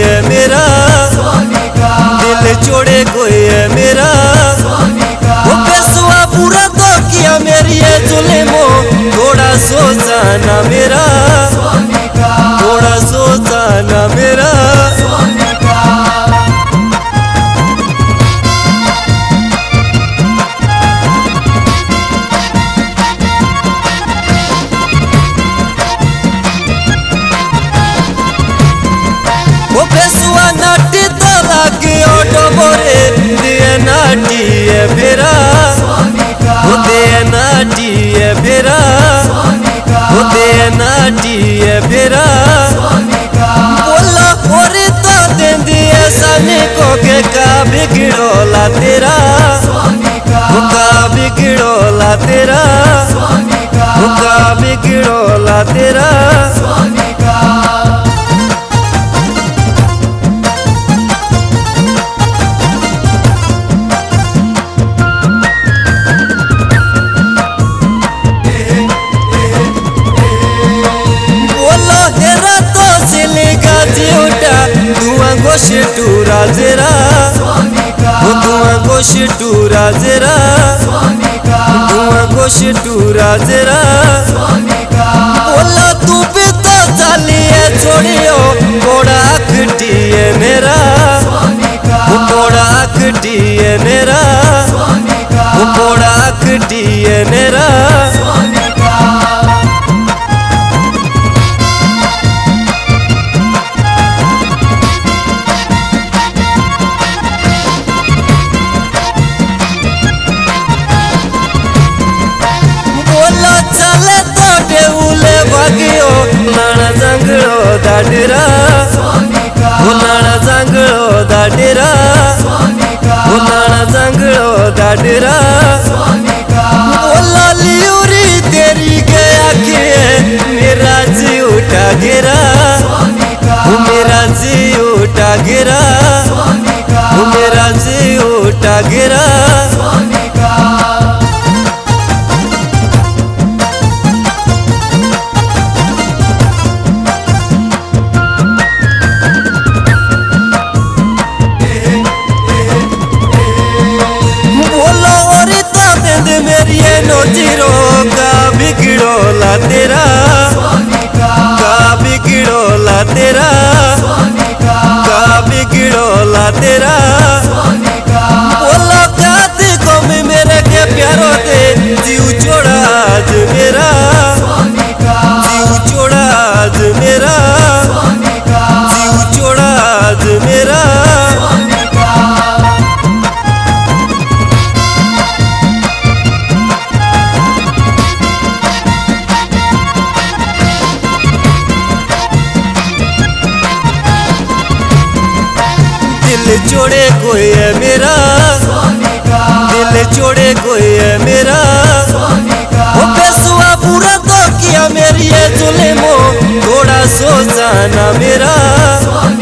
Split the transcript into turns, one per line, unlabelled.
है मेरा, दिल छोड़े कोई है मेरा। वो पेशवा पूरा तो किया मेरी है जुल्मो, थोड़ा सोचा ना मेरा, थोड़ा सोचा ना मेरा। वो पेशवा नाटी तो लागे ऑटो बोरे, दिए नाटी है मेरा, वो दिए नाटी है मेरा, वो दिए नाटी है मेरा। बोला और तो दे दिए सनी को के का बिगड़ोला तेरा, वो का बिगड़ोला तेरा, वो का बिगड़ोला तेरा। टूरा जरा धुआं गोश टूरा जरा, धुआं गोश टूरा जरा। बोला तू भी तो चलिए छोड़ियो, घोड़ा खटी है मेरा, घोड़ा खटी है मेरा, घोड़ा खटी है मेरा। चले तो डेउले भागियो नाना जंगलो दाडेरा, वो नाना जंगलो दाडेरा, वो नाना जंगलो दाडेरा। बोला लियोरी तेरी गया के मेरा जी उठा गिरा, वो मेरा जी उठा गिरा, वो मेरा जी उठा गिरा। जीरो का बिगड़ोला तेरा, का बिगड़ोला तेरा, का बिगड़ोला तेरा। बोलो कात को मेरे के प्यारो दे, जीव छोड़ा आज मेरा, जीव छोड़ा आज मेरा, जीव छोड़ा आज मेरा। दिल छोड़े कोई है मेरा, दिल छोड़े कोई है मेरा। वो पेशवा पूरा तो किया मेरी है जुल्मो, थोड़ा सोचा ना मेरा।